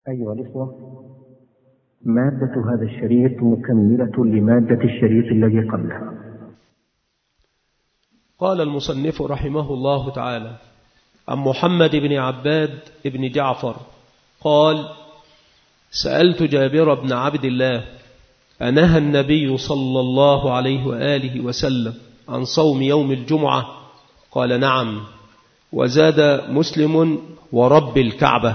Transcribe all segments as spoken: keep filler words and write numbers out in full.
أيها الإخوة، مادة هذا الشريط مكملة لمادة الشريط الذي قبله. قال المصنف رحمه الله تعالى عن محمد بن عباد بن جعفر قال: سألت جابر بن عبد الله: أنهى النبي صلى الله عليه وآله وسلم عن صوم يوم الجمعة؟ قال: نعم. وزاد مسلم: ورب الكعبة.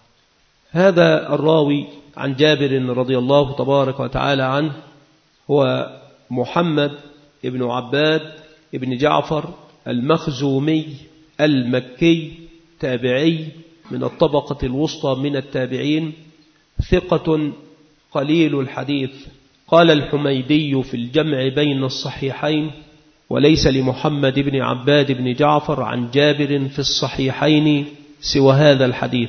هذا الراوي عن جابر رضي الله تبارك وتعالى عنه هو محمد بن عباد بن جعفر المخزومي المكي، تابعي من الطبقة الوسطى من التابعين، ثقة قليل الحديث. قال الحميدي في الجمع بين الصحيحين: وليس لمحمد بن عباد بن جعفر عن جابر في الصحيحين سوى هذا الحديث.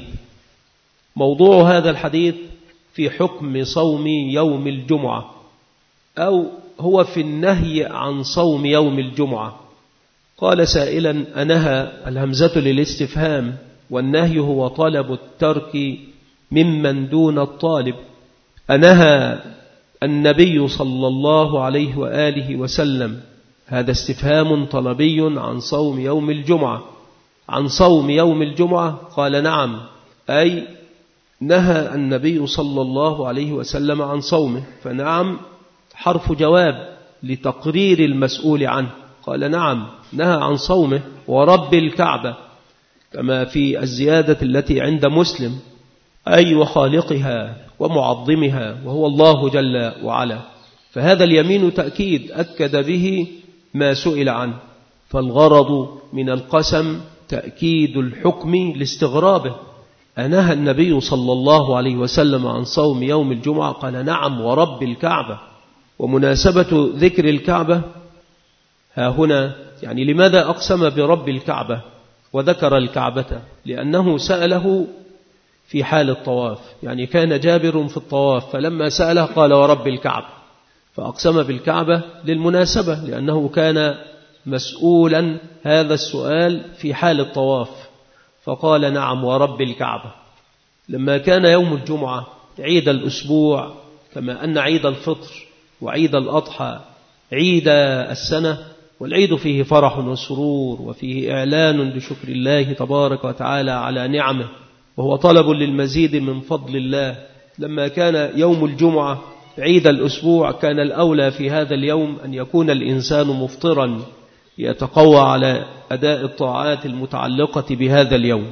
موضوع هذا الحديث في حكم صوم يوم الجمعة، أو هو في النهي عن صوم يوم الجمعة. قال سائلا: أنهى، الهمزة للاستفهام، والنهي هو طلب الترك ممن دون الطالب. أنهى النبي صلى الله عليه وآله وسلم، هذا استفهام طلبي عن صوم يوم الجمعة. عن صوم يوم الجمعة؟ قال: نعم، أي نهى النبي صلى الله عليه وسلم عن صومه. فنعم حرف جواب لتقرير المسؤول عنه. قال: نعم، نهى عن صومه. ورب الكعبة، كما في الزيادة التي عند مسلم، أي وخالقها ومعظمها، وهو الله جل وعلا. فهذا اليمين تأكيد أكد به ما سئل عنه، فالغرض من القسم تأكيد الحكم لاستغرابه. أنهى النبي صلى الله عليه وسلم عن صوم يوم الجمعة؟ قال: نعم، ورب الكعبة. ومناسبة ذكر الكعبة ها هنا، يعني لماذا أقسم برب الكعبة وذكر الكعبة؟ لأنه سأله في حال الطواف، يعني كان جابر في الطواف، فلما سأله قال: ورب الكعبة، فأقسم بالكعبة للمناسبة، لأنه كان مسؤولا هذا السؤال في حال الطواف، فقال: نعم، ورب الكعبة. لما كان يوم الجمعة عيد الأسبوع، كما أن عيد الفطر وعيد الأضحى عيد السنة، والعيد فيه فرح وسرور، وفيه إعلان لشكر الله تبارك وتعالى على نعمه، وهو طلب للمزيد من فضل الله. لما كان يوم الجمعة عيد الأسبوع، كان الأولى في هذا اليوم أن يكون الإنسان مفطرا يتقوى على أداء الطاعات المتعلقة بهذا اليوم.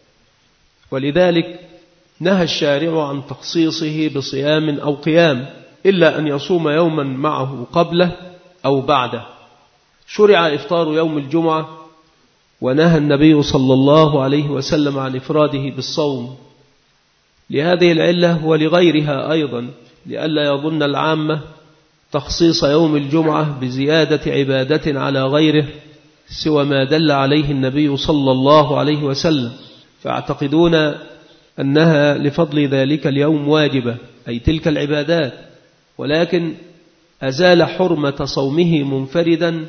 ولذلك نهى الشارع عن تخصيصه بصيام أو قيام، إلا أن يصوم يوما معه قبله أو بعده. شرع إفطار يوم الجمعة، ونهى النبي صلى الله عليه وسلم عن إفراده بالصوم لهذه العلة ولغيرها أيضا، لئلا يظن العامة تخصيص يوم الجمعة بزيادة عبادة على غيره سوى ما دل عليه النبي صلى الله عليه وسلم، فاعتقدون أنها لفضل ذلك اليوم واجبة، أي تلك العبادات، ولكن أزال حرمة صومه منفردا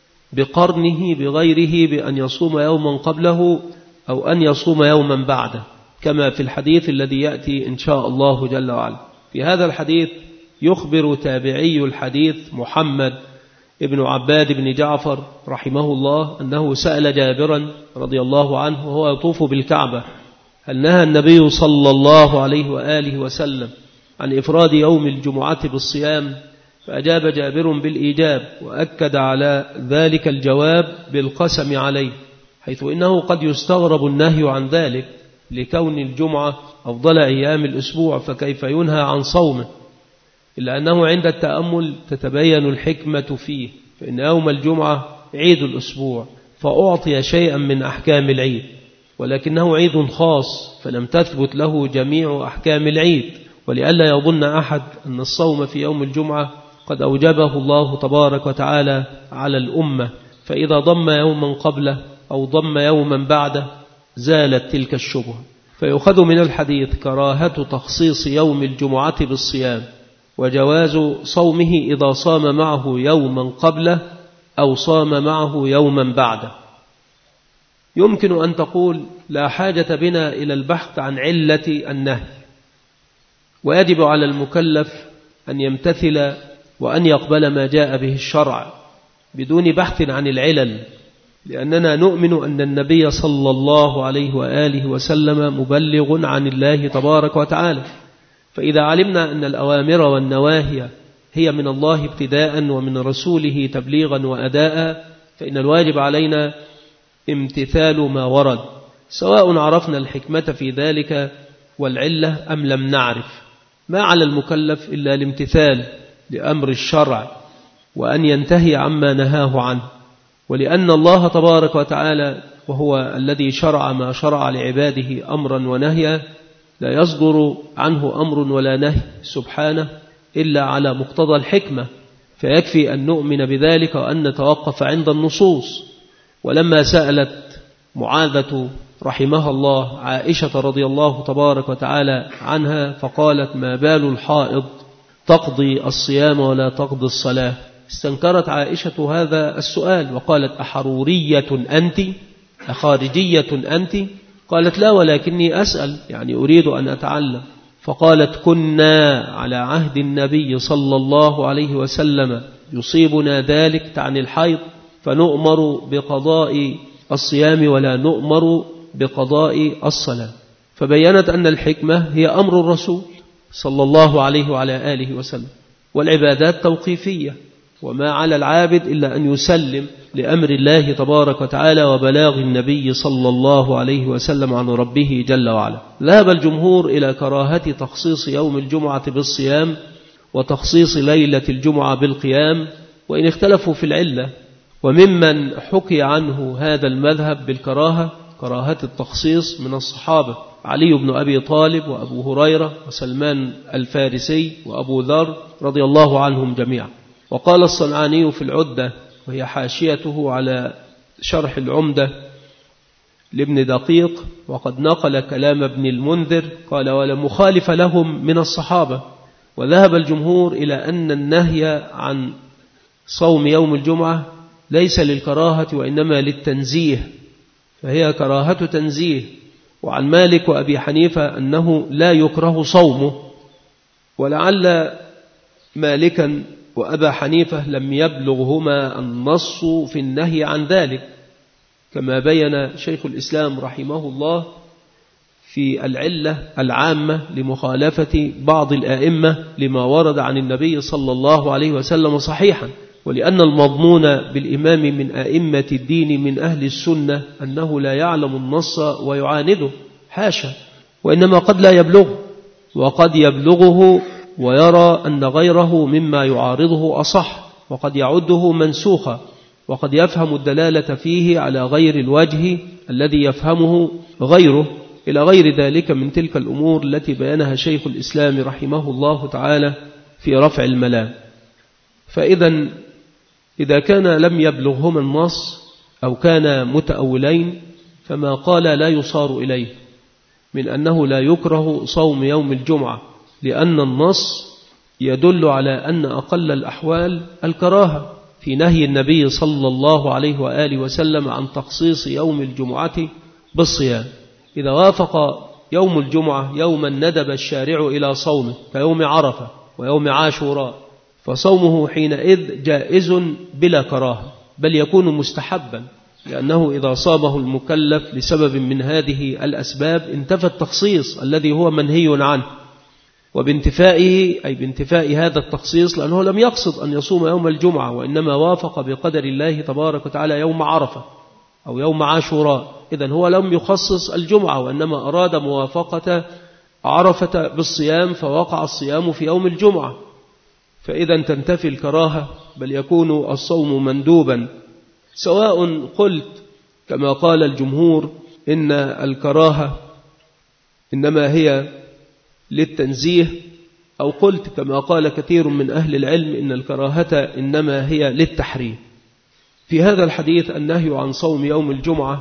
بقرنه بغيره بأن يصوم يوما قبله أو أن يصوم يوما بعده، كما في الحديث الذي يأتي إن شاء الله جل وعلا. في هذا الحديث يخبر تابعي الحديث محمد ابن عباد بن جعفر رحمه الله أنه سأل جابرا رضي الله عنه وهو يطوف بالكعبة: هل نهى النبي صلى الله عليه وآله وسلم عن إفراد يوم الجمعة بالصيام؟ فأجاب جابر بالإيجاب، وأكد على ذلك الجواب بالقسم عليه، حيث إنه قد يستغرب النهي عن ذلك لكون الجمعة أفضل أيام الأسبوع، فكيف ينهى عن صومه؟ إلا أنه عند التأمل تتبين الحكمة فيه، فإن يوم الجمعة عيد الأسبوع، فأعطي شيئا من أحكام العيد، ولكنه عيد خاص فلم تثبت له جميع أحكام العيد. ولئلا يظن أحد أن الصوم في يوم الجمعة قد أوجبه الله تبارك وتعالى على الأمة، فإذا ضم يوما قبله أو ضم يوما بعده زالت تلك الشبهة. فيؤخذ من الحديث كراهة تخصيص يوم الجمعة بالصيام، وجواز صومه إذا صام معه يوما قبله أو صام معه يوما بعده. يمكن أن تقول: لا حاجة بنا إلى البحث عن علة النهي، ويجب على المكلف أن يمتثل وأن يقبل ما جاء به الشرع بدون بحث عن العلل، لأننا نؤمن أن النبي صلى الله عليه وآله وسلم مبلغ عن الله تبارك وتعالى. فإذا علمنا أن الأوامر والنواهي هي من الله ابتداء ومن رسوله تبليغا وأداء، فإن الواجب علينا امتثال ما ورد، سواء عرفنا الحكمة في ذلك والعلة أم لم نعرف. ما على المكلف إلا الامتثال لأمر الشرع وأن ينتهي عما نهاه عنه. ولأن الله تبارك وتعالى وهو الذي شرع ما شرع لعباده أمرا ونهيا لا يصدر عنه أمر ولا نهي سبحانه إلا على مقتضى الحكمة، فيكفي أن نؤمن بذلك وأن نتوقف عند النصوص. ولما سألت معاذة رحمها الله عائشة رضي الله تبارك وتعالى عنها فقالت: ما بال الحائض تقضي الصيام ولا تقضي الصلاة؟ استنكرت عائشة هذا السؤال وقالت: أحرورية أنت؟ أخارجية أنت؟ قالت: لا، ولكني أسأل، يعني أريد أن أتعلم. فقالت: كنا على عهد النبي صلى الله عليه وسلم يصيبنا ذلك عن الحيض فنؤمر بقضاء الصيام ولا نؤمر بقضاء الصلاة. فبينت أن الحكمة هي أمر الرسول صلى الله عليه وعلى آله وسلم، والعبادات توقيفية، وما على العابد إلا أن يسلم لأمر الله تبارك وتعالى وبلاغ النبي صلى الله عليه وسلم عن ربه جل وعلا. ذهب الجمهور إلى كراهة تخصيص يوم الجمعة بالصيام وتخصيص ليلة الجمعة بالقيام، وإن اختلفوا في العلة. وممن حكي عنه هذا المذهب بالكراهة كراهة التخصيص من الصحابة علي بن أبي طالب وأبو هريرة وسلمان الفارسي وأبو ذر رضي الله عنهم جميعا. وقال الصنعاني في العدة وهي حاشيته على شرح العمدة لابن دقيق، وقد نقل كلام ابن المنذر، قال: ولا مخالف لهم من الصحابة. وذهب الجمهور إلى أن النهي عن صوم يوم الجمعة ليس للكراهة وإنما للتنزيه، فهي كراهة تنزيه. وعن مالك وأبي حنيفة أنه لا يكره صومه، ولعل مالكا وأبا حنيفة لم يبلغهما النص في النهي عن ذلك، كما بين شيخ الإسلام رحمه الله في العلة العامة لمخالفة بعض الآئمة لما ورد عن النبي صلى الله عليه وسلم صحيحا. ولأن المضمون بالإمام من أئمة الدين من أهل السنة أنه لا يعلم النص ويعانده، حاشا، وإنما قد لا يبلغه، وقد يبلغه ويرى أن غيره مما يعارضه أصح، وقد يعده منسوخا، وقد يفهم الدلالة فيه على غير الوجه الذي يفهمه غيره، إلى غير ذلك من تلك الأمور التي بيانها شيخ الإسلام رحمه الله تعالى في رفع الملام. فإذا إذا كان لم يبلغهما النص أو كان متأولين فما قال لا يصار إليه من أنه لا يكره صوم يوم الجمعة، لأن النص يدل على أن أقل الأحوال الكراهة في نهي النبي صلى الله عليه وآله وسلم عن تخصيص يوم الجمعة بالصيام. إذا وافق يوم الجمعة يوما ندب الشارع إلى صومه كيوم عرفة ويوم عاشوراء، فصومه حينئذ جائز بلا كراهة، بل يكون مستحبا، لأنه إذا صامه المكلف لسبب من هذه الأسباب انتفى التخصيص الذي هو منهي عنه، وبانتفائه أي بانتفاء هذا التخصيص لأنه لم يقصد أن يصوم يوم الجمعة، وإنما وافق بقدر الله تبارك وتعالى يوم عرفة أو يوم عاشوراء، إذن هو لم يخصص الجمعة وإنما أراد موافقة عرفة بالصيام فوقع الصيام في يوم الجمعة، فإذا تنتفي الكراهة بل يكون الصوم مندوبا. سواء قلت كما قال الجمهور إن الكراهة إنما هي للتنزيه، أو قلت كما قال كثير من أهل العلم إن الكراهة إنما هي للتحريم. في هذا الحديث النهي عن صوم يوم الجمعة،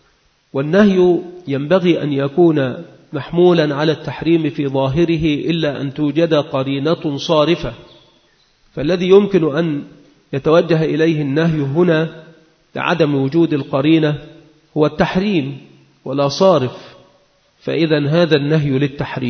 والنهي ينبغي أن يكون محمولا على التحريم في ظاهره إلا أن توجد قرينة صارفة، فالذي يمكن أن يتوجه إليه النهي هنا لعدم وجود القرينة هو التحريم ولا صارف، فإذا هذا النهي للتحريم.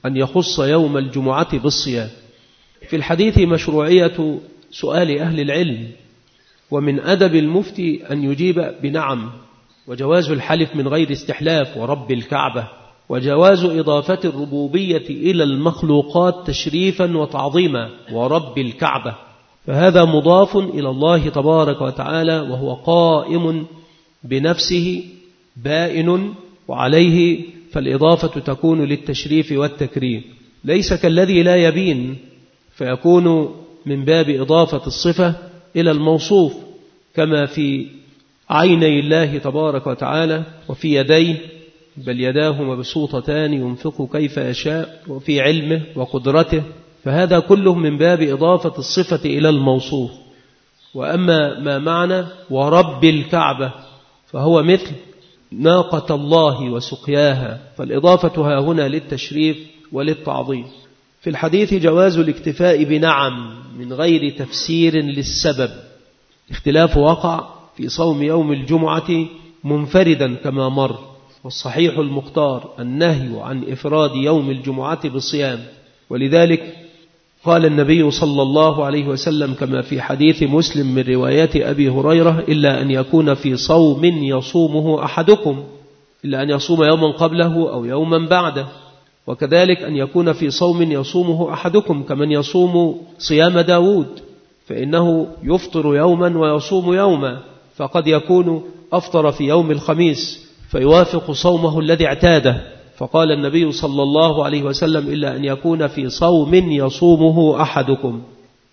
أن يخص يوم الجمعة بالصيام. في الحديث مشروعية سؤال أهل العلم، ومن أدب المفتي أن يجيب بنعم، وجواز الحلف من غير استحلاف ورب الكعبة، وجواز إضافة الربوبية إلى المخلوقات تشريفا وتعظيما ورب الكعبة، فهذا مضاف إلى الله تبارك وتعالى وهو قائم بنفسه بائن، وعليه فالإضافة تكون للتشريف والتكريم، ليس كالذي لا يبين فيكون من باب إضافة الصفة إلى الموصوف، كما في عيني الله تبارك وتعالى وفي يديه بل يداه مبسوطتان ينفق كيف يشاء، وفي علمه وقدرته، فهذا كله من باب إضافة الصفة إلى الموصوف. وأما ما معنى ورب الكعبة فهو مثل ناقة الله وسقياها، فالإضافة ها هنا للتشريف وللتعظيم. في الحديث جواز الاكتفاء بنعم من غير تفسير للسبب. اختلاف وقع في صوم يوم الجمعة منفردا كما مر، والصحيح المختار النهي عن إفراد يوم الجمعة بالصيام، ولذلك قال النبي صلى الله عليه وسلم كما في حديث مسلم من رواية أبي هريرة: إلا أن يكون في صوم يصومه أحدكم، إلا أن يصوم يوما قبله أو يوما بعده، وكذلك أن يكون في صوم يصومه أحدكم كمن يصوم صيام داود، فإنه يفطر يوما ويصوم يوما، فقد يكون أفطر في يوم الخميس فيوافق صومه الذي اعتاده، فقال النبي صلى الله عليه وسلم: إلا أن يكون في صوم يصومه أحدكم.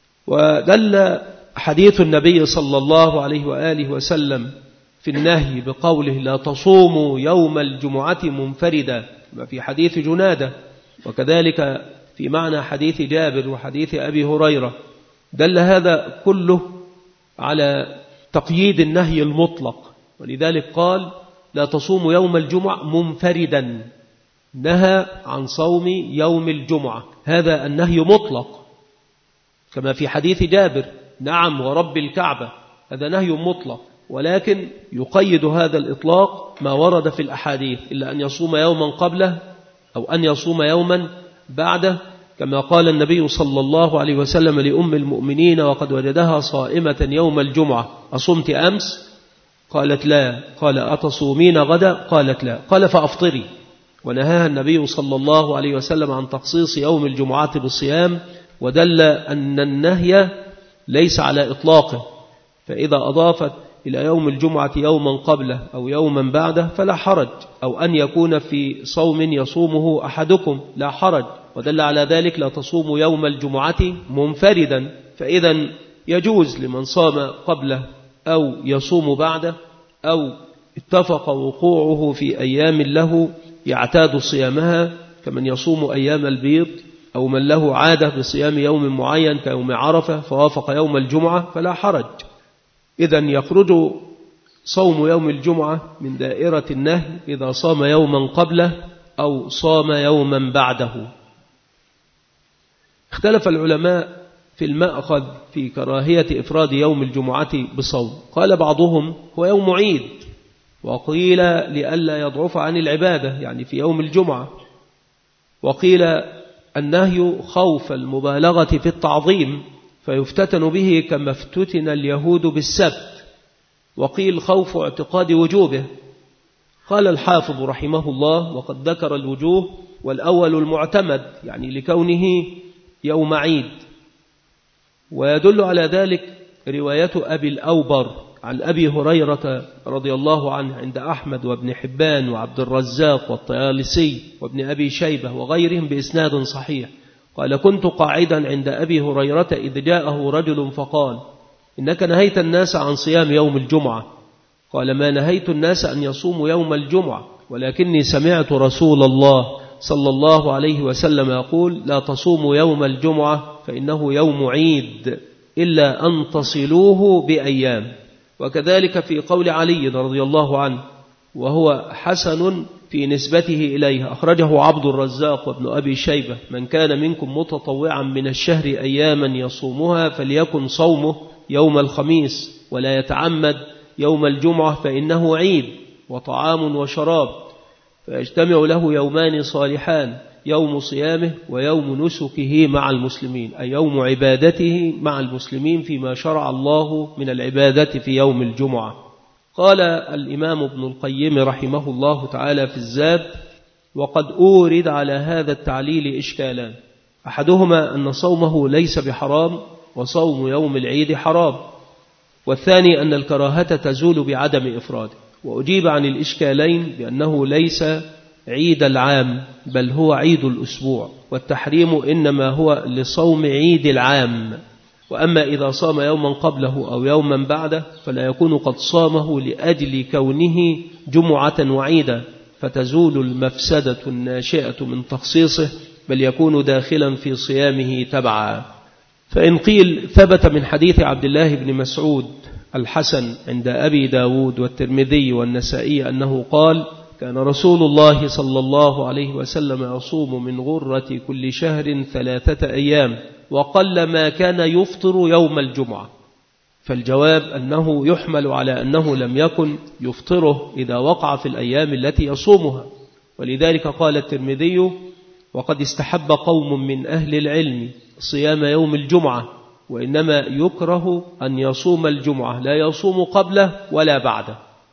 ودل حديث النبي صلى الله عليه وآله وسلم في النهي بقوله: لا تصوموا يوم الجمعة منفردا، في حديث جنادة، وكذلك في معنى حديث جابر وحديث أبي هريرة، دل هذا كله على تقييد النهي المطلق، ولذلك قال: لا تصوموا يوم الجمعة منفردا، نهى عن صوم يوم الجمعة، هذا النهي مطلق، كما في حديث جابر: نعم ورب الكعبة، هذا نهي مطلق، ولكن يقيد هذا الإطلاق ما ورد في الأحاديث: إلا أن يصوم يوما قبله أو أن يصوم يوما بعده، كما قال النبي صلى الله عليه وسلم لأم المؤمنين وقد وجدها صائمة يوم الجمعة: أصمت أمس؟ قالت لا. قال: أتصومين غدا؟ قالت لا. قال: فأفطري. ونهاها النبي صلى الله عليه وسلم عن تخصيص يوم الجمعة بالصيام، ودل أن النهي ليس على إطلاقه، فإذا أضافت إلى يوم الجمعة يوما قبله أو يوما بعده فلا حرج، أو أن يكون في صوم يصومه أحدكم لا حرج، ودل على ذلك: لا تصوم يوم الجمعة منفردا، فإذا يجوز لمن صام قبله أو يصوم بعده أو اتفق وقوعه في أيام له يعتاد صيامها، كمن يصوم أيام البيض، أو من له عادة بصيام يوم معين كيوم عرفة فوافق يوم الجمعة فلا حرج. إذن يخرج صوم يوم الجمعة من دائرة النهي إذا صام يوما قبله أو صام يوما بعده. اختلف العلماء في المأخذ في كراهية إفراد يوم الجمعة بصوم، قال بعضهم: هو يوم عيد، وقيل لئلا يضعف عن العبادة يعني في يوم الجمعة، وقيل النهي خوف المبالغة في التعظيم فيفتتن به كما افتتن اليهود بالسبت، وقيل خوف اعتقاد وجوبه. قال الحافظ رحمه الله: وقد ذكر الوجوه، والأول المعتمد يعني لكونه يوم عيد، ويدل على ذلك رواية أبي الأوبر عن أبي هريرة رضي الله عنه عند أحمد وابن حبان وعبد الرزاق والطيالسي وابن أبي شيبة وغيرهم بإسناد صحيح، قال: كنت قاعدا عند أبي هريرة إذ جاءه رجل فقال: إنك نهيت الناس عن صيام يوم الجمعة. قال: ما نهيت الناس أن يصوموا يوم الجمعة، ولكني سمعت رسول الله صلى الله عليه وسلم يقول: لا تصوموا يوم الجمعة فإنه يوم عيد إلا أن تصلوه بأيام. وكذلك في قول علي رضي الله عنه، وهو حسن في نسبته إليه، أخرجه عبد الرزاق وابن أبي شيبة: من كان منكم متطوعا من الشهر أياما يصومها فليكن صومه يوم الخميس، ولا يتعمد يوم الجمعة فإنه عيد وطعام وشراب، فيجتمع له يومان صالحان: يوم صيامه ويوم نسكه مع المسلمين، أي يوم عبادته مع المسلمين فيما شرع الله من العبادة في يوم الجمعة. قال الإمام ابن القيم رحمه الله تعالى في الزاد: وقد أورد على هذا التعليل إشكالان، أحدهما أن صومه ليس بحرام وصوم يوم العيد حرام، والثاني أن الكراهة تزول بعدم إفراده. وأجيب عن الإشكالين بأنه ليس عيد العام بل هو عيد الأسبوع، والتحريم إنما هو لصوم عيد العام، وأما إذا صام يوما قبله أو يوما بعده فلا يكون قد صامه لأجل كونه جمعة وعيدا، فتزول المفسدة الناشئة من تخصيصه، بل يكون داخلا في صيامه تبعا. فإن قيل ثبت من حديث عبد الله بن مسعود الحسن عند أبي داود والترمذي والنسائي أنه قال: كان رسول الله صلى الله عليه وسلم يصوم من غرة كل شهر ثلاثة أيام، وقل ما كان يفطر يوم الجمعة. فالجواب أنه يحمل على أنه لم يكن يفطره إذا وقع في الأيام التي يصومها، ولذلك قال الترمذي: وقد استحب قوم من أهل العلم صيام يوم الجمعة، وإنما يكره أن يصوم الجمعة، لا يصوم قبله ولا بعده.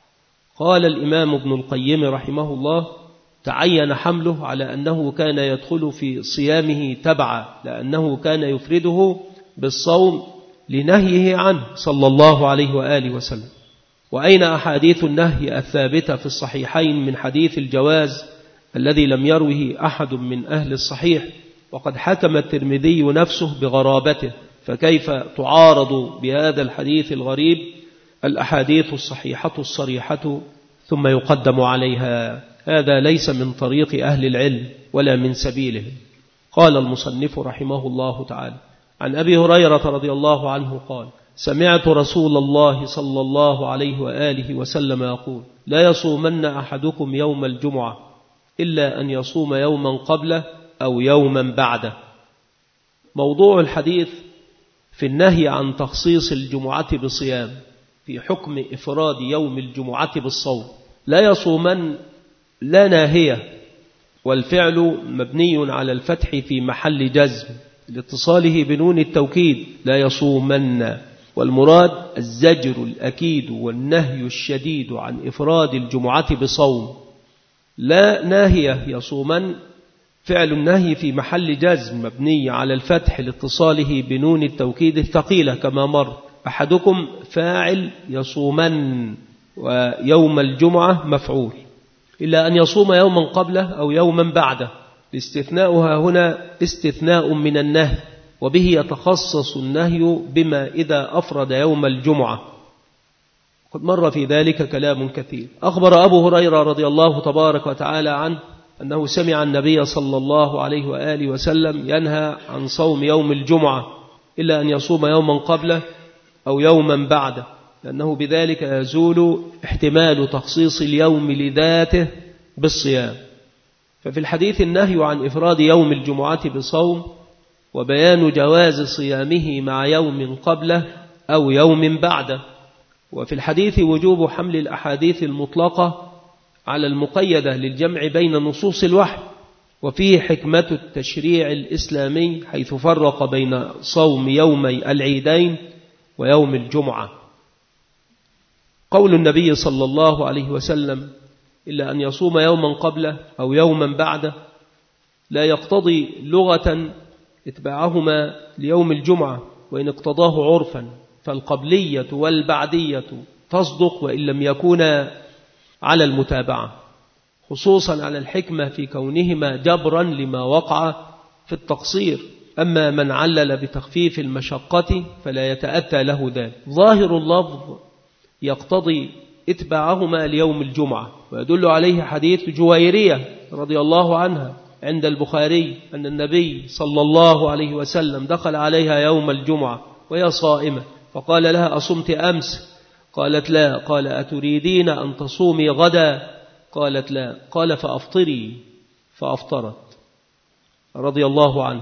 قال الإمام ابن القيم رحمه الله: تعين حمله على أنه كان يدخل في صيامه تبعا، لأنه كان يفرده بالصوم لنهيه عنه صلى الله عليه وآله وسلم. وأين أحاديث النهي الثابتة في الصحيحين من حديث الجواز الذي لم يروه أحد من أهل الصحيح؟ وقد حكم الترمذي نفسه بغرابته، فكيف تعارض بهذا الحديث الغريب الأحاديث الصحيحة الصريحة ثم يقدم عليها؟ هذا ليس من طريق أهل العلم ولا من سبيلهم. قال المصنف رحمه الله تعالى: عن أبي هريرة رضي الله عنه قال: سمعت رسول الله صلى الله عليه وآله وسلم يقول: لا يصومن أحدكم يوم الجمعة إلا أن يصوم يوما قبله أو يوما بعده. موضوع الحديث في النهي عن تخصيص الجمعة بصيام، في حكم إفراد يوم الجمعة بالصوم. لا يصومن لا ناهية، والفعل مبني على الفتح في محل جزم لاتصاله بنون التوكيد، لا يصومن، والمراد الزجر الأكيد والنهي الشديد عن إفراد الجمعة بصوم. لا ناهية يصومن فعل النهي في محل جزم مبني على الفتح لاتصاله بنون التوكيد الثقيلة كما مر. أحدكم فاعل يصومن، ويوم الجمعة مفعول، إلا أن يصوم يوما قبله أو يوما بعده. الاستثناء هنا استثناء من النهي، وبه يتخصص النهي بما إذا أفرد يوم الجمعة. قد مر في ذلك كلام كثير. أخبر أبو هريرة رضي الله تبارك وتعالى عنه أنه سمع النبي صلى الله عليه وآله وسلم ينهى عن صوم يوم الجمعة إلا أن يصوم يوما قبله أو يوما بعده، لأنه بذلك يزول احتمال تخصيص اليوم لذاته بالصيام. ففي الحديث النهي عن إفراد يوم الجمعة بصوم، وبيان جواز صيامه مع يوم قبله أو يوم بعده. وفي الحديث وجوب حمل الأحاديث المطلقة على المقيدة للجمع بين نصوص الوحي، وفيه حكمة التشريع الإسلامي حيث فرق بين صوم يومي العيدين ويوم الجمعة. قول النبي صلى الله عليه وسلم: إلا أن يصوم يوما قبله أو يوما بعده، لا يقتضي لغة اتباعهما ليوم الجمعة، وإن اقتضاه عرفا فالقبلية والبعدية تصدق وإن لم يكونا على المتابعة، خصوصا على الحكمة في كونهما جبرا لما وقع في التقصير. أما من علل بتخفيف المشقة فلا يتأتى له ذلك. ظاهر اللفظ يقتضي اتباعهما ليوم الجمعة، ويدل عليه حديث جويرية رضي الله عنها عند البخاري أن النبي صلى الله عليه وسلم دخل عليها يوم الجمعة وهي صائمة، فقال لها: أصمت أمس؟ قالت: لا. قال: أتريدين أن تصومي غدا؟ قالت: لا. قال: فأفطري، فأفطرت رضي الله عنه.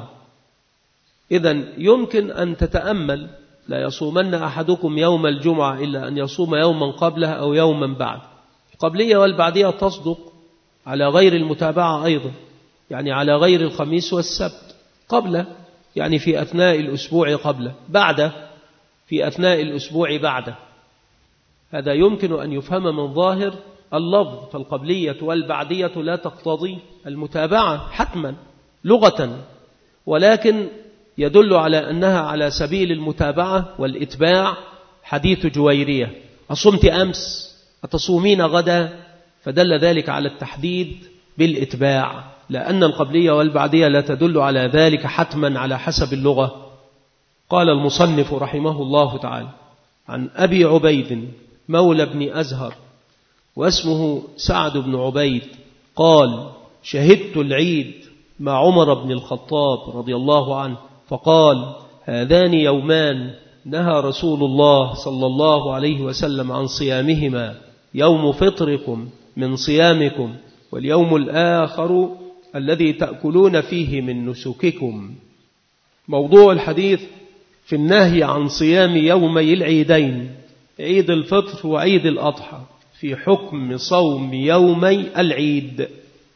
إذن يمكن أن تتأمل: لا يصومن أحدكم يوم الجمعة إلا أن يصوم يوما قبله أو يوما بعد. القبلية والبعدية تصدق على غير المتابعة أيضا، يعني على غير الخميس والسبت، قبل يعني في أثناء الأسبوع قبله، بعد في أثناء الأسبوع بعده. هذا يمكن أن يفهم من ظاهر اللفظ، فالقبلية والبعدية لا تقتضي المتابعة حتما لغة، ولكن يدل على أنها على سبيل المتابعة والإتباع. حديث جويرية: أصمت أمس أتصومين غدا؟ فدل ذلك على التحديد بالإتباع، لأن القبلية والبعدية لا تدل على ذلك حتما على حسب اللغة. قال المصنف رحمه الله تعالى: عن أبي عبيد مولى بن أزهر واسمه سعد بن عبيد قال: شهدت العيد مع عمر بن الخطاب رضي الله عنه فقال: هذان يومان نهى رسول الله صلى الله عليه وسلم عن صيامهما، يوم فطركم من صيامكم، واليوم الآخر الذي تأكلون فيه من نسككم. موضوع الحديث في النهي عن صيام يومي العيدين، عيد الفطر وعيد الأضحى، في حكم صوم يومي العيد.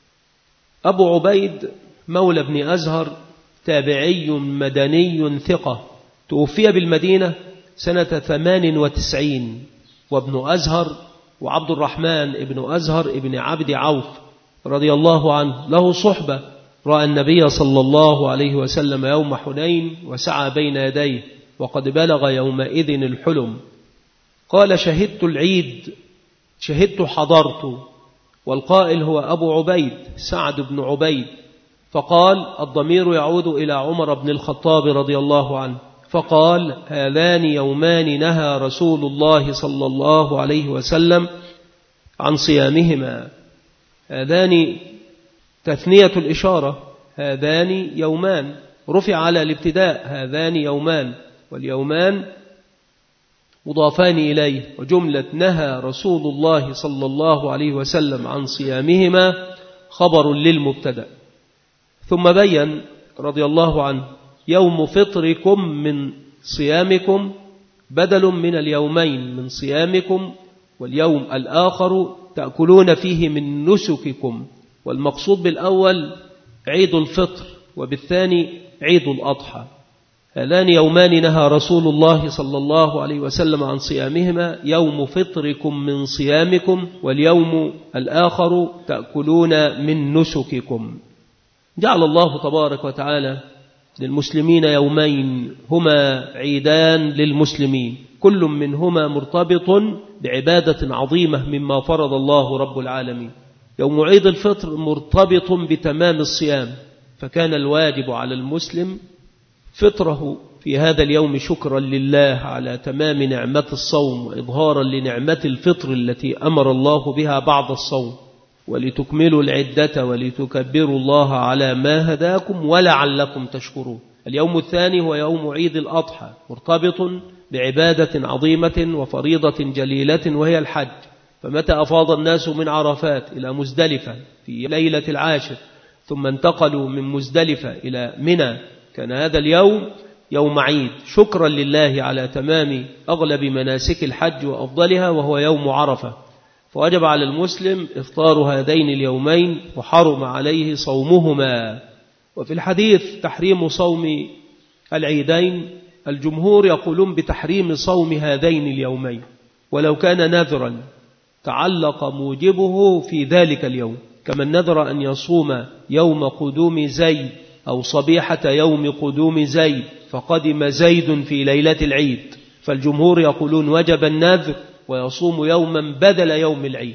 أبو عبيد مولى بن أزهر تابعي مدني ثقة، توفي بالمدينة سنة ثمان وتسعين، وابن أزهر وعبد الرحمن ابن أزهر ابن عبد عوف رضي الله عنه له صحبة، رأى النبي صلى الله عليه وسلم يوم حنين وسعى بين يديه، وقد بلغ يومئذ الحلم. قال: شهدت العيد، شهدت حضرت، والقائل هو أبو عبيد سعد بن عبيد. فقال: الضمير يعود إلى عمر بن الخطاب رضي الله عنه، فقال: هذان يومان نهى رسول الله صلى الله عليه وسلم عن صيامهما. هذان تثنية الإشارة، هذان يومان، رفع على الابتداء، هذان يومان، واليومان مضافان إليه، وجملة نهى رسول الله صلى الله عليه وسلم عن صيامهما خبر للمبتدأ. ثم بين رضي الله عنه: يوم فطركم من صيامكم بدل من اليومين من صيامكم، واليوم الآخر تأكلون فيه من نسككم. والمقصود بالأول عيد الفطر، وبالثاني عيد الأضحى. هذان يومان نهى رسول الله صلى الله عليه وسلم عن صيامهما، يوم فطركم من صيامكم، واليوم الآخر تأكلون من نسككم. جعل الله تبارك وتعالى للمسلمين يومين هما عيدان للمسلمين، كل منهما مرتبط بعبادة عظيمة مما فرض الله رب العالمين. يوم عيد الفطر مرتبط بتمام الصيام، فكان الواجب على المسلم فطره في هذا اليوم شكرا لله على تمام نعمة الصوم، وإظهارا لنعمة الفطر التي أمر الله بها بعد الصوم، ولتكملوا العدة ولتكبروا الله على ما هداكم ولعلكم تشكرون. اليوم الثاني هو يوم عيد الأضحى، مرتبط بعبادة عظيمة وفريضة جليلة وهي الحج. فمتى أفاض الناس من عرفات إلى مزدلفة في ليلة العاشر، ثم انتقلوا من مزدلفة إلى منى، كان هذا اليوم يوم عيد شكرا لله على تمام أغلب مناسك الحج وأفضلها، وهو يوم عرفة. فوجب على المسلم إفطار هذين اليومين، وحرم عليه صومهما. وفي الحديث تحريم صوم العيدين، الجمهور يقولون بتحريم صوم هذين اليومين، ولو كان نذرا تعلق موجبه في ذلك اليوم، كمن نذر أن يصوم يوم قدوم زيد أو صبيحة يوم قدوم زيد، فقدم زيد في ليلة العيد، فالجمهور يقولون وجب النذر ويصوم يوما بدل يوم العيد،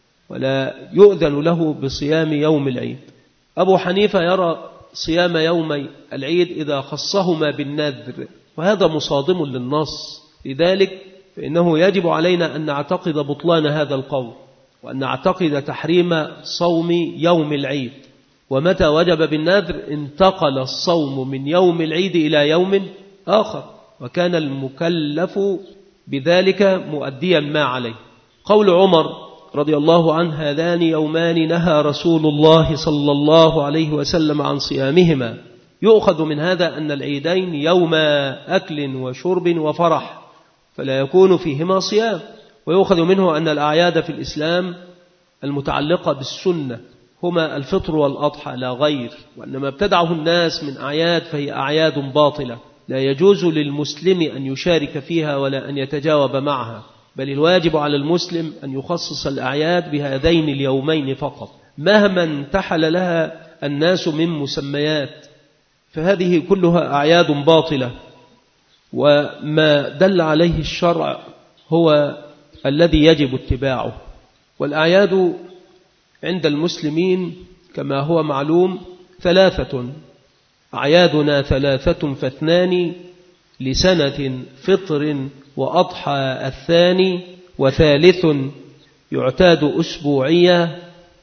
ولا يؤذن له بصيام يوم العيد. أبو حنيفة يرى صيام يومي العيد إذا خصهما بالنذر، وهذا مصادم للنص. لذلك فإنه يجب علينا أن نعتقد بطلان هذا القول، وأن نعتقد تحريم صوم يوم العيد. ومتى وجب بالنذر انتقل الصوم من يوم العيد إلى يوم آخر، وكان المكلف بذلك مؤديا ما عليه. قول عمر رضي الله عنه: هذان يومان نهى رسول الله صلى الله عليه وسلم عن صيامهما، يؤخذ من هذا أن العيدين يوم أكل وشرب وفرح، فلا يكون فيهما صيام. ويؤخذ منه أن الأعياد في الإسلام المتعلقة بالسنة هما الفطر والأضحى لا غير، وأن ما ابتدعه الناس من أعياد فهي أعياد باطلة لا يجوز للمسلم أن يشارك فيها ولا أن يتجاوب معها، بل الواجب على المسلم أن يخصص الأعياد بهذين اليومين فقط مهما انتحل لها الناس من مسميات، فهذه كلها أعياد باطلة، وما دل عليه الشرع هو الذي يجب اتباعه. والأعياد عند المسلمين كما هو معلوم ثلاثة، أعيادنا ثلاثة فاثنان لسنة فطر وأضحى الثاني، وثالث يعتاد أسبوعية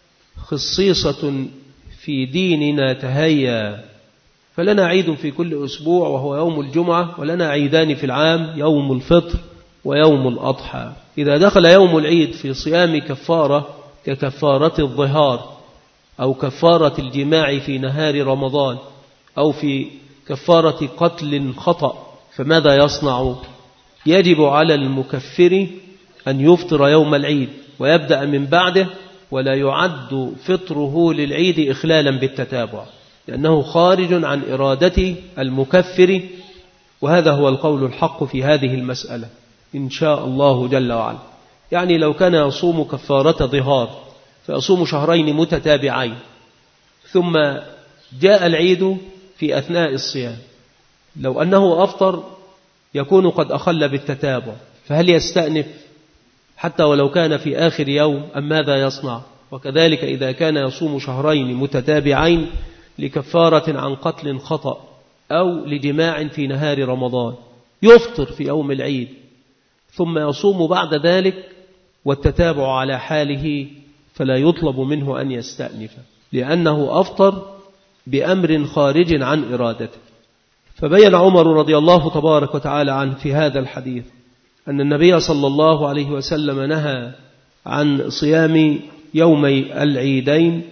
خصيصة في ديننا تهيا. فلنا عيد في كل أسبوع وهو يوم الجمعة، ولنا عيدان في العام، يوم الفطر ويوم الأضحى. إذا دخل يوم العيد في صيام كفارة ككفارة الظهار أو كفارة الجماع في نهار رمضان أو في كفارة قتل خطأ، فماذا يصنع؟ يجب على المكفر أن يفطر يوم العيد ويبدأ من بعده، ولا يعد فطره للعيد إخلالا بالتتابع، لأنه خارج عن إرادة المكفر، وهذا هو القول الحق في هذه المسألة إن شاء الله جل وعلا. يعني لو كان يصوم كفارة ظهار فيصوم شهرين متتابعين، ثم جاء العيد في أثناء الصيام، لو أنه أفطر يكون قد أخل بالتتابع، فهل يستأنف حتى ولو كان في آخر يوم أم ماذا يصنع؟ وكذلك إذا كان يصوم شهرين متتابعين لكفارة عن قتل خطأ أو لجماع في نهار رمضان، يفطر في يوم العيد ثم يصوم بعد ذلك والتتابع على حاله، فلا يطلب منه أن يستأنف، لأنه أفطر بأمر خارج عن إرادته. فبين عمر رضي الله تبارك وتعالى عنه في هذا الحديث أن النبي صلى الله عليه وسلم نهى عن صيام يومي العيدين،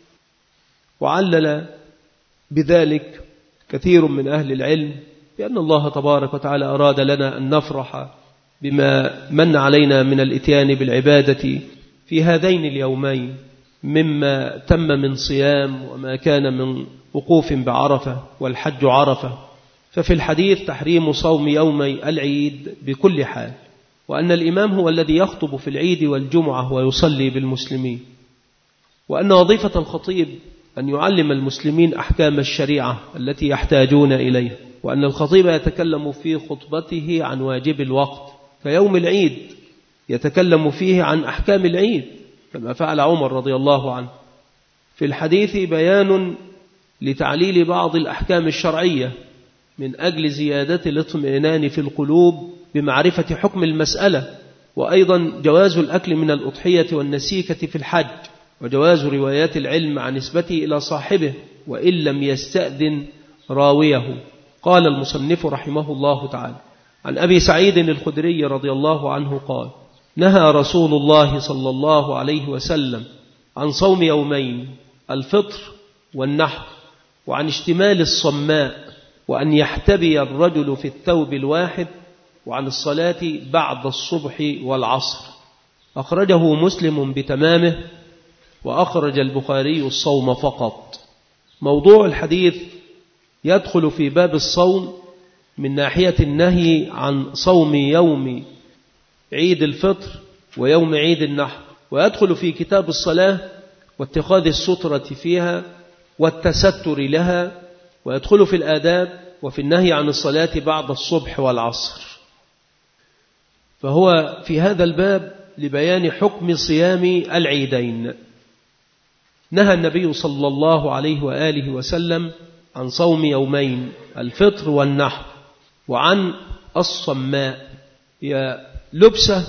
وعلل بذلك كثير من أهل العلم بأن الله تبارك وتعالى أراد لنا أن نفرح بما من علينا من الإتيان بالعبادة في هذين اليومين مما تم من صيام وما كان من وقوف بعرفة والحج عرفة. ففي الحديث تحريم صوم يومي العيد بكل حال، وأن الإمام هو الذي يخطب في العيد والجمعة ويصلي بالمسلمين، وأن وظيفة الخطيب أن يعلم المسلمين أحكام الشريعة التي يحتاجون إليها، وأن الخطيب يتكلم في خطبته عن واجب الوقت، فيوم العيد يتكلم فيه عن أحكام العيد كما فعل عمر رضي الله عنه. في الحديث بيان لتعليل بعض الأحكام الشرعية من أجل زيادة الاطمئنان في القلوب بمعرفة حكم المسألة، وأيضا جواز الأكل من الأضحية والنسيكة في الحج، وجواز روايات العلم عن نسبته إلى صاحبه وإن لم يستأذن راويه. قال المصنف رحمه الله تعالى عن أبي سعيد الخدري رضي الله عنه قال: نهى رسول الله صلى الله عليه وسلم عن صوم يومين، الفطر والنحر، وعن اشتمال الصماء، وأن يحتبي الرجل في الثوب الواحد، وعن الصلاة بعد الصبح والعصر. أخرجه مسلم بتمامه، وأخرج البخاري الصوم فقط. موضوع الحديث يدخل في باب الصوم من ناحية النهي عن صوم يوم عيد الفطر ويوم عيد النحر، ويدخل في كتاب الصلاة واتخاذ السترة فيها والتستر لها، ويدخل في الآداب وفي النهي عن الصلاة بعد الصبح والعصر. فهو في هذا الباب لبيان حكم صيام العيدين. نهى النبي صلى الله عليه وآله وسلم عن صوم يومين، الفطر والنحر، وعن الصماء، هي لبسة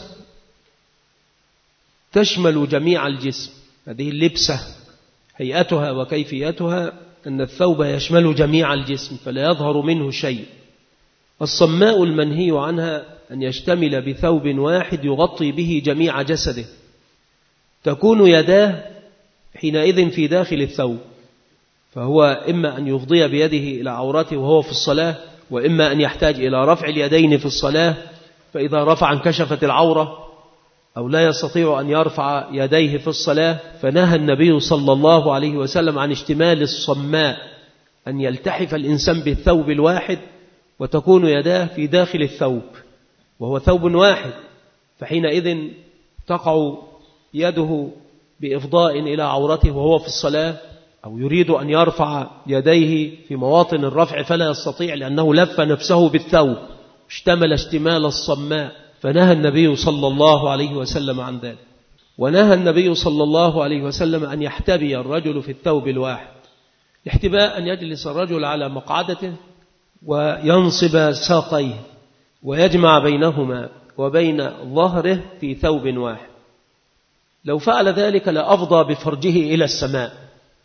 تشمل جميع الجسم. هذه اللبسة هيئتها وكيفيتها أن الثوب يشمل جميع الجسم فلا يظهر منه شيء. الصماء المنهي عنها أن يشتمل بثوب واحد يغطي به جميع جسده، تكون يداه حينئذ في داخل الثوب، فهو إما أن يفضي بيده إلى عورته وهو في الصلاة، وإما أن يحتاج إلى رفع اليدين في الصلاة، فإذا رفع انكشفت العورة، أو لا يستطيع أن يرفع يديه في الصلاة، فنهى النبي صلى الله عليه وسلم عن اشتمال الصماء، أن يلتحف الإنسان بالثوب الواحد وتكون يداه في داخل الثوب وهو ثوب واحد، فحينئذ تقع يده بإفضاء إلى عورته وهو في الصلاة، أو يريد أن يرفع يديه في مواطن الرفع فلا يستطيع لأنه لف نفسه بالثوب، اشتمل اشتمال الصماء، فنهى النبي صلى الله عليه وسلم عن ذلك. ونهى النبي صلى الله عليه وسلم أن يحتبي الرجل في الثوب الواحد. الاحتباء أن يجلس الرجل على مقعدته وينصب ساقيه ويجمع بينهما وبين ظهره في ثوب واحد. لو فعل ذلك لأفضى بفرجه إلى السماء،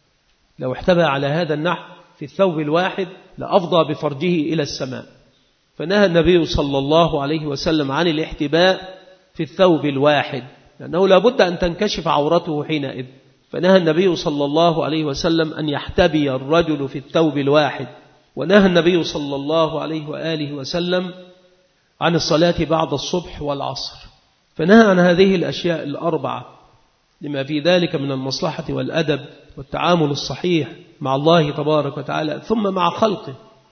لو احتبى على هذا النحو في الثوب الواحد لأفضى بفرجه إلى السماء، فنهى النبي صلى الله عليه وسلم عن الاحتباء في الثوب الواحد، لأنه لا بد أن تنكشف عورته حينئذ، فنهى النبي صلى الله عليه وسلم أن يحتبي الرجل في الثوب الواحد. ونهى النبي صلى الله عليه وآله وسلم عن الصلاة بعد الصبح والعصر، فنهى عن هذه الأشياء الأربعة لما في ذلك من المصلحة والأدب والتعامل الصحيح مع الله تبارك وتعالى ثم مع خلقه.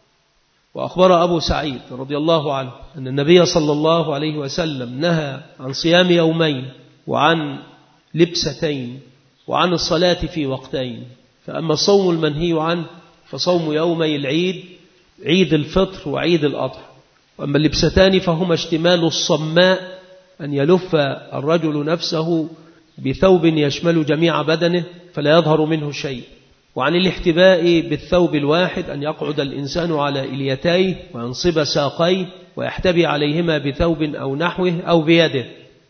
وأخبر أبو سعيد رضي الله عنه أن النبي صلى الله عليه وسلم نهى عن صيام يومين وعن لبستين وعن الصلاة في وقتين. فأما الصوم المنهي عنه فصوم يومي العيد، عيد الفطر وعيد الأضحى. وأما اللبستان فهما اشتمال الصماء، أن يلف الرجل نفسه بثوب يشمل جميع بدنه فلا يظهر منه شيء. وعن الاحتباء بالثوب الواحد أن يقعد الإنسان على إليتيه وينصب ساقيه ويحتبي عليهما بثوب أو نحوه أو بيده،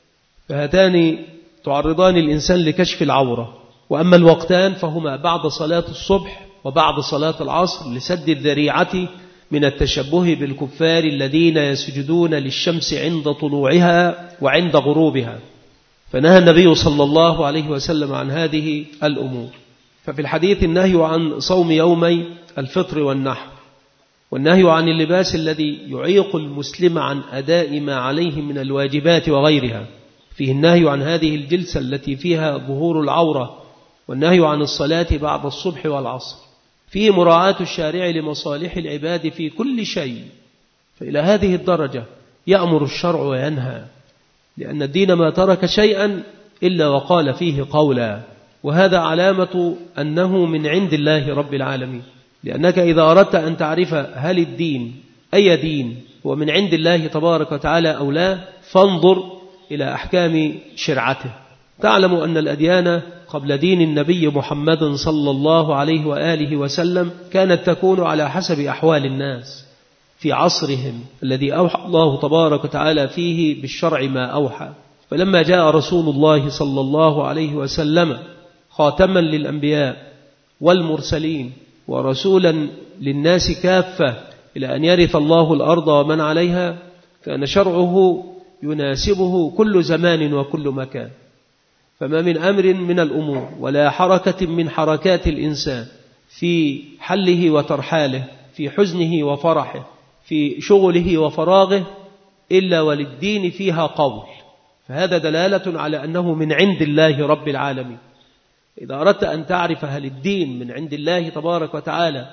فهاتان تعرضان الإنسان لكشف العورة. وأما الوقتان فهما بعد صلاة الصبح وبعد صلاة العصر لسد الذريعة من التشبه بالكفار الذين يسجدون للشمس عند طلوعها وعند غروبها، فنهى النبي صلى الله عليه وسلم عن هذه الأمور. ففي الحديث النهي عن صوم يومي الفطر والنحر، والنهي عن اللباس الذي يعيق المسلم عن أداء ما عليه من الواجبات وغيرها، فيه النهي عن هذه الجلسة التي فيها ظهور العورة، والنهي عن الصلاة بعد الصبح والعصر، فيه مراعاة الشارع لمصالح العباد في كل شيء. فإلى هذه الدرجة يأمر الشرع وينهى، لأن الدين ما ترك شيئا إلا وقال فيه قولا، وهذا علامة أنه من عند الله رب العالمين. لأنك إذا أردت أن تعرف هل الدين أي دين هو من عند الله تبارك وتعالى أو لا، فانظر إلى أحكام شرعته. تعلم أن الأديان قبل دين النبي محمد صلى الله عليه وآله وسلم كانت تكون على حسب أحوال الناس في عصرهم الذي أوحى الله تبارك وتعالى فيه بالشرع ما أوحى. فلما جاء رسول الله صلى الله عليه وسلم خاتما للأنبياء والمرسلين ورسولا للناس كافة إلى أن يرث الله الأرض ومن عليها، كان شرعه يناسبه كل زمان وكل مكان. فما من أمر من الأمور ولا حركة من حركات الإنسان في حله وترحاله، في حزنه وفرحه، في شغله وفراغه، إلا وللدين فيها قول، فهذا دلالة على أنه من عند الله رب العالمين. إذا أردت أن تعرف هل الدين من عند الله تبارك وتعالى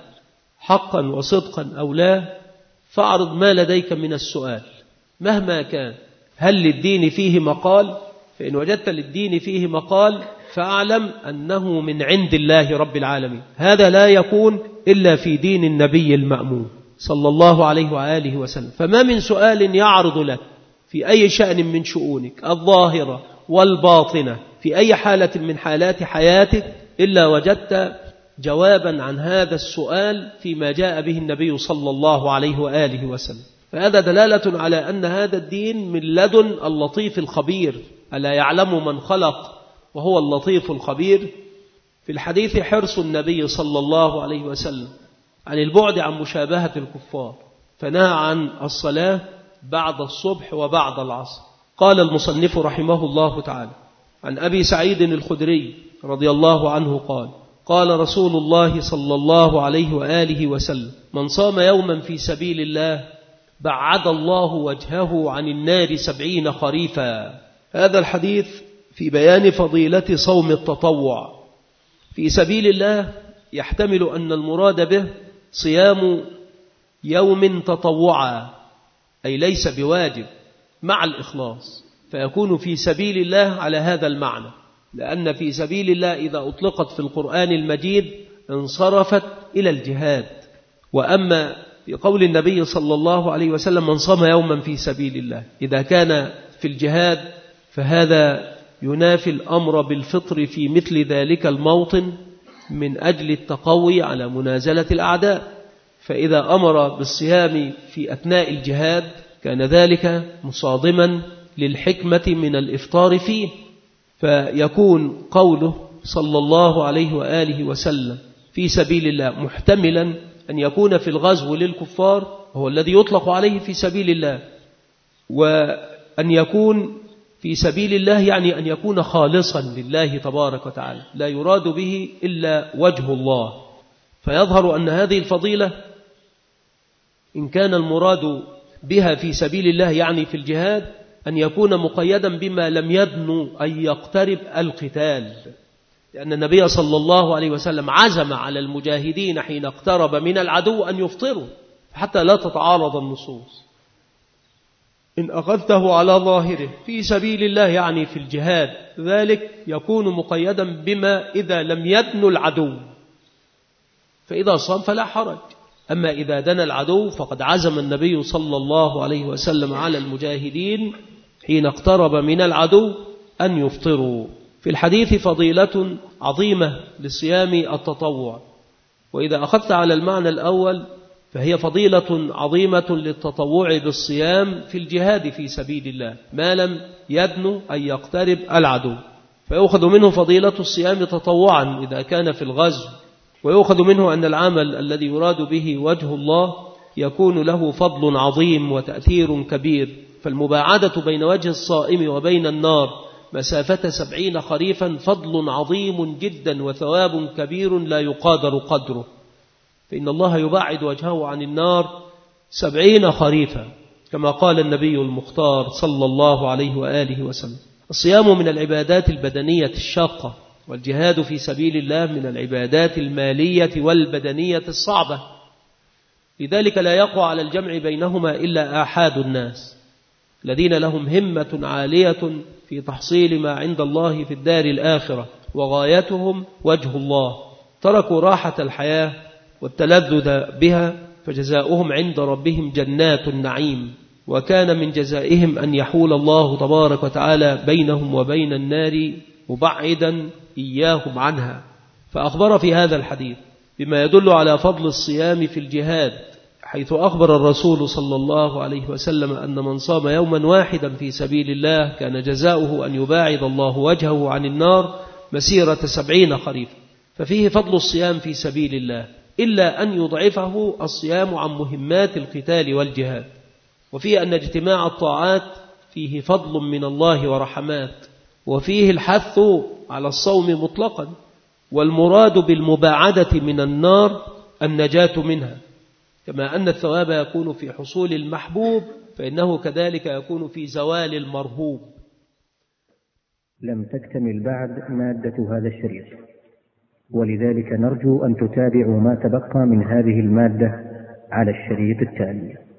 حقا وصدقا أو لا، فاعرض ما لديك من السؤال مهما كان. هل للدين فيه مقال؟ فإن وجدت للدين فيه مقال فاعلم أنه من عند الله رب العالمين. هذا لا يكون إلا في دين النبي المأمون صلى الله عليه وآله وسلم. فما من سؤال يعرض لك في أي شأن من شؤونك الظاهرة والباطنة في أي حالة من حالات حياتك إلا وجدت جوابا عن هذا السؤال فيما جاء به النبي صلى الله عليه وآله وسلم. فهذا دلالة على أن هذا الدين من لدن اللطيف الخبير، ألا يعلم من خلق وهو اللطيف الخبير. في الحديث حرص النبي صلى الله عليه وسلم عن البعد عن مشابهة الكفار، فنهى عن الصلاة بعد الصبح وبعد العصر. قال المصنف رحمه الله تعالى عن أبي سعيد الخدري رضي الله عنه قال قال رسول الله صلى الله عليه وآله وسلم: من صام يوما في سبيل الله بعد الله وجهه عن النار سبعين خريفا. هذا الحديث في بيان فضيلة صوم التطوع في سبيل الله يحتمل أن المراد به صيام يوم تطوعا، أي ليس بواجب، مع الإخلاص، فيكون في سبيل الله على هذا المعنى، لأن في سبيل الله إذا أطلقت في القرآن المجيد انصرفت إلى الجهاد. وأما في قول النبي صلى الله عليه وسلم من صام يوما في سبيل الله، إذا كان في الجهاد فهذا ينافي الأمر بالفطر في مثل ذلك الموطن من أجل التقوي على منازلة الأعداء، فإذا أمر بالصيام في أثناء الجهاد كان ذلك مصادما للحكمة من الإفطار فيه، فيكون قوله صلى الله عليه وآله وسلم في سبيل الله محتملا أن يكون في الغزو للكفار، هو الذي يطلق عليه في سبيل الله، وأن يكون في سبيل الله يعني أن يكون خالصا لله تبارك وتعالى، لا يراد به إلا وجه الله. فيظهر أن هذه الفضيلة إن كان المراد بها في سبيل الله يعني في الجهاد أن يكون مقيدا بما لم يدن أن يقترب القتال، لأن النبي صلى الله عليه وسلم عزم على المجاهدين حين اقترب من العدو أن يفطروا حتى لا تتعارض النصوص. إن أخذته على ظاهره في سبيل الله يعني في الجهاد، ذلك يكون مقيدا بما إذا لم يدن العدو، فإذا صام فلا حرج. أما إذا دنا العدو فقد عزم النبي صلى الله عليه وسلم على المجاهدين حين اقترب من العدو أن يفطروا. في الحديث فضيلة عظيمة لصيام التطوع، وإذا أخذت على المعنى الأول فهي فضيلة عظيمة للتطوع بالصيام في الجهاد في سبيل الله ما لم يدن أن يقترب العدو، فيأخذ منه فضيلة الصيام تطوعا إذا كان في الغزو، ويأخذ منه أن العمل الذي يراد به وجه الله يكون له فضل عظيم وتأثير كبير، فالمباعدة بين وجه الصائم وبين النار مسافة سبعين خريفا فضل عظيم جدا وثواب كبير لا يقادر قدره، فإن الله يباعد وجهه عن النار سبعين خريفا كما قال النبي المختار صلى الله عليه وآله وسلم. الصيام من العبادات البدنية الشاقة، والجهاد في سبيل الله من العبادات المالية والبدنية الصعبة، لذلك لا يقع على الجمع بينهما إلا آحاد الناس الذين لهم همة عالية في تحصيل ما عند الله في الدار الآخرة وغايتهم وجه الله، تركوا راحة الحياة والتلذذ بها فجزاؤهم عند ربهم جنات النعيم، وكان من جزائهم أن يحول الله تبارك وتعالى بينهم وبين النار مبعدا إياهم عنها. فأخبر في هذا الحديث بما يدل على فضل الصيام في الجهاد، حيث أخبر الرسول صلى الله عليه وسلم أن من صام يوما واحدا في سبيل الله كان جزاؤه أن يباعد الله وجهه عن النار مسيرة سبعين خريفا، ففيه فضل الصيام في سبيل الله، إلا أن يضعفه الصيام عن مهمات القتال والجهاد. وفيه أن اجتماع الطاعات فيه فضل من الله ورحمات، وفيه الحث على الصوم مطلقا، والمراد بالمباعدة من النار النجاة منها، كما أن الثواب يكون في حصول المحبوب فإنه كذلك يكون في زوال المرهوب. لم تكتمل بعد مادة هذا الشريط، ولذلك نرجو أن تتابعوا ما تبقى من هذه المادة على الشريط التالي.